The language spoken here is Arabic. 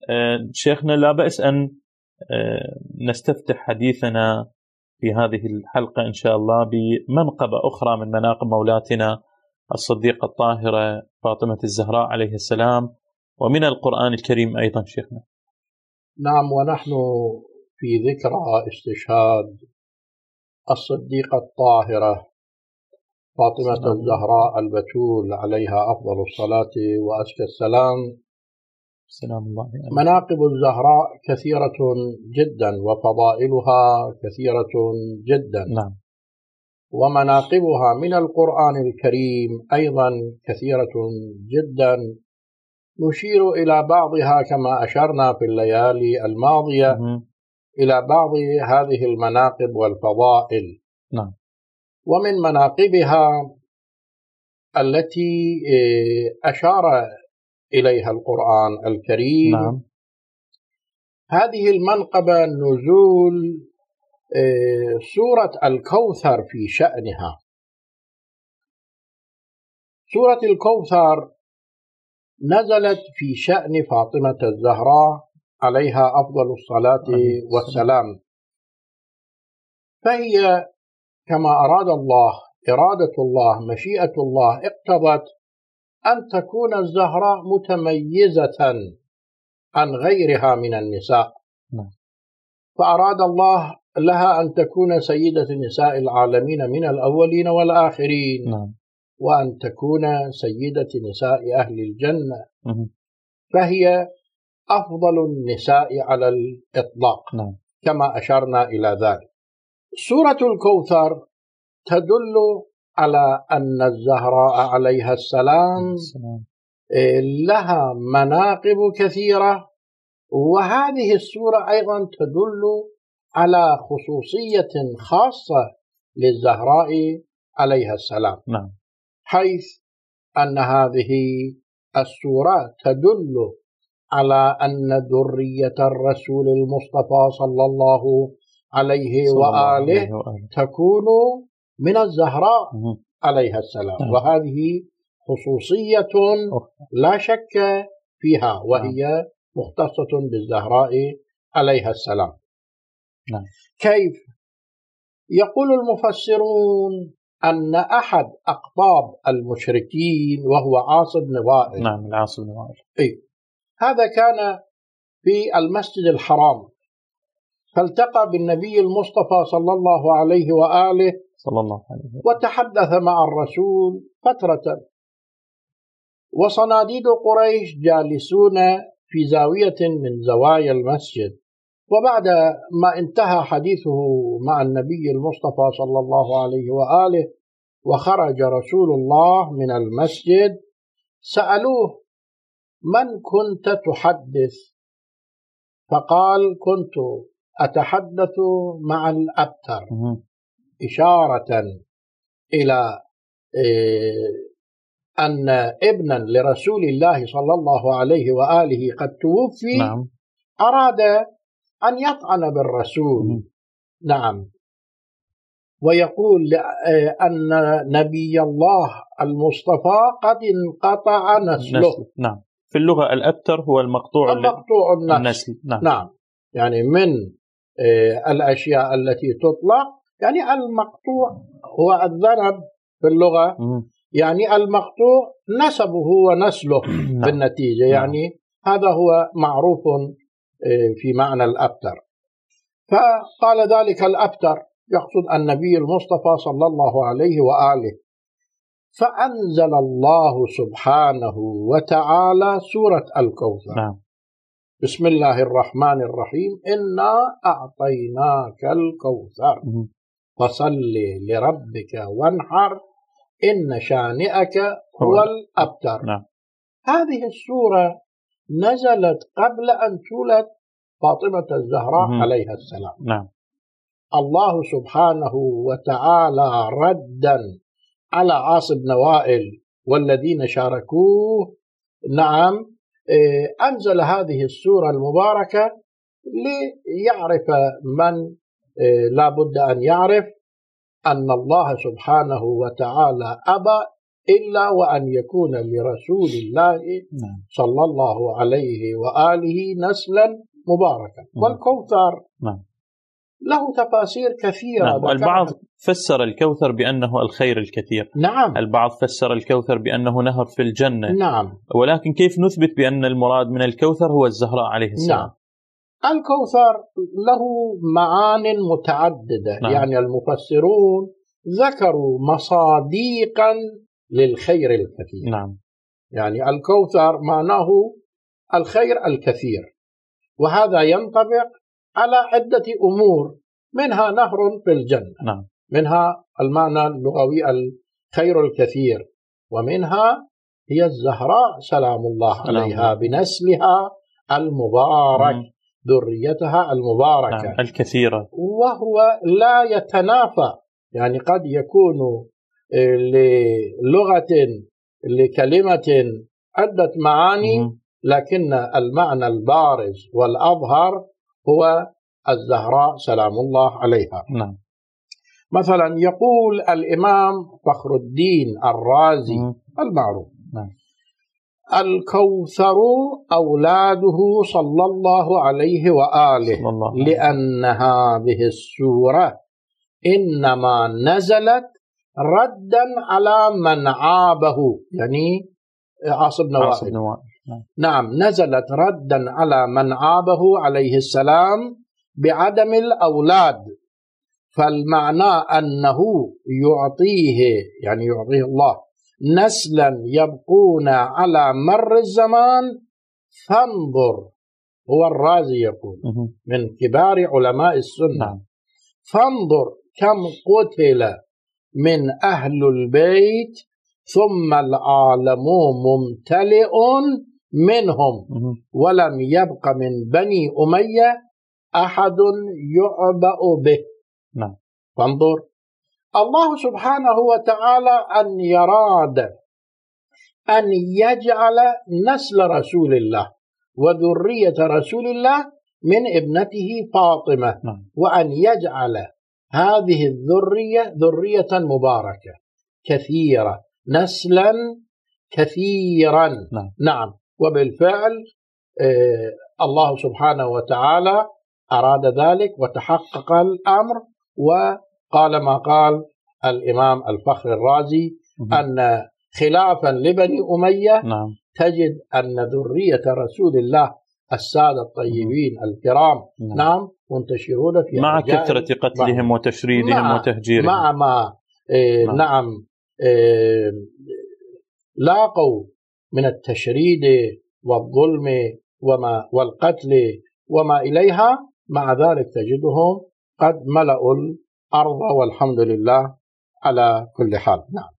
شيخنا لا بأس أن نستفتح حديثنا في هذه الحلقة إن شاء الله بمنقبة أخرى من مناقب مولاتنا الصديقة الطاهرة فاطمة الزهراء عليه السلام، ومن القرآن الكريم أيضا شيخنا. نعم، ونحن في ذكرى استشهاد الصديقة الطاهرة فاطمة الزهراء البتول عليها أفضل الصلاة وأزكى السلام. سلام الله عليها. مناقب الزهراء كثيرة جدا وفضائلها كثيرة جدا. نعم. ومناقبها من القرآن الكريم أيضا كثيرة جدا، نشير إلى بعضها كما أشرنا في الليالي الماضية إلى بعض هذه المناقب والفضائل. نعم. ومن مناقبها التي أشار إليها القرآن الكريم، نعم. هذه المنقبة نزول سورة الكوثر في شأنها. سورة الكوثر نزلت في شأن فاطمة الزهراء عليها أفضل الصلاة والسلام، فهي كما أراد الله، إرادة الله، مشيئة الله اقتضت أن تكون الزهراء متميزة عن غيرها من النساء. فأراد الله لها أن تكون سيدة نساء العالمين من الأولين والآخرين، وأن تكون سيدة نساء أهل الجنة، فهي أفضل النساء على الإطلاق كما أشرنا إلى ذلك. سورة الكوثر تدل على أن الزهراء عليها السلام لها مناقب كثيرة، وهذه السورة أيضا تدل على خصوصية خاصة للزهراء عليها السلام، حيث أن هذه السورة تدل على أن ذرية الرسول المصطفى صلى الله عليه وآله تكون من الزهراء عليها السلام، وهذه خصوصية لا شك فيها، وهي مختصة بالزهراء عليها السلام. كيف؟ يقول المفسرون أن أحد أقطاب المشركين وهو عاص بن وائل، نعم العاص بن وائل، هذا كان في المسجد الحرام، فالتقى بالنبي المصطفى صلى الله عليه وآله وتحدث مع الرسول فترة، وصناديد قريش جالسون في زاوية من زوايا المسجد. وبعد ما انتهى حديثه مع النبي المصطفى صلى الله عليه وآله وخرج رسول الله من المسجد، سألوه: من كنت تحدث؟ فقال: كنت أتحدث مع الأبتر، إشارة إلى أن ابنا لرسول الله صلى الله عليه وآله قد توفي، أراد أن يطعن بالرسول. ويقول أن نبي الله المصطفى قد انقطع نسله. في اللغة الأبتر هو المقطوع النسل. يعني من الأشياء التي تطلق، يعني المقطوع هو الذنب في اللغة، يعني المقطوع نسبه ونسله بالنتيجة، يعني هذا هو معروف في معنى الأبتر. فقال ذلك الأبتر يقصد النبي المصطفى صلى الله عليه وآله، فأنزل الله سبحانه وتعالى سورة الكوثر. بسم الله الرحمن الرحيم: إنا أعطيناك الكوثر فصل لربك وانحر إن شانئك هو الأبتر. هذه السورة نزلت قبل أن تولد فاطمة الزهراء عليها السلام. الله سبحانه وتعالى ردا على عاص بن وائل والذين شاركوه أنزل هذه السورة المباركة ليعرف من لا بد أن يعرف أن الله سبحانه وتعالى أبى إلا وأن يكون لرسول الله صلى الله عليه وآله نسلا مباركا. والكوثر له تفاسير كثيرة. البعض فسر الكوثر بأنه الخير الكثير. البعض فسر الكوثر بأنه نهر في الجنة. ولكن كيف نثبت بأن المراد من الكوثر هو الزهراء عليه السلام؟ الكوثر له معان متعددة. يعني المفسرون ذكروا مصاديقا للخير الكثير. يعني الكوثر معناه الخير الكثير، وهذا ينطبق على عدة أمور، منها نهر في الجنة، منها المعنى اللغوي الخير الكثير، ومنها هي الزهراء سلام الله عليها بنسلها المبارك، ذريتها المباركة الكثيرة. وهو لا يتنافى. يعني قد يكون للغة لكلمة عدة معاني، لكن المعنى البارز والأظهر هو الزهراء سلام الله عليها. مثلا يقول الإمام فخر الدين الرازي المعروف: الكوثر أولاده صلى الله عليه وآله، لأن هذه السورة إنما نزلت ردا على من عابه، يعني عاص بن وائل. نزلت ردا على من عابه عليه السلام بعدم الأولاد. فالمعنى أنه يعطيه، يعني يعطيه الله نسلا يبقون على مر الزمان. فانظر، هو الرازي يقول من كبار علماء السنة، فانظر كم قتل من أهل البيت ثم العالم ممتلئ منهم، ولم يبق من بني أمية أحد يعبأ به. فانظر، الله سبحانه وتعالى أن يراد أن يجعل نسل رسول الله وذرية رسول الله من ابنته فاطمة، وأن يجعل هذه الذرية ذرية مباركة كثيرة، نسلا كثيرا. وبالفعل الله سبحانه وتعالى أراد ذلك وتحقق الأمر، وقال ما قال الإمام الفخر الرازي أن خلافا لبني أمية تجد أن ذرية رسول الله السادة الطيبين الكرام منتشرون في مع كثرة قتلهم وتشريدهم وتهجيرهم، مع ما لاقوا من التشريد والظلم والقتل وما إليها، مع ذلك تجدهم قد ملأوا الأرض، والحمد لله على كل حال.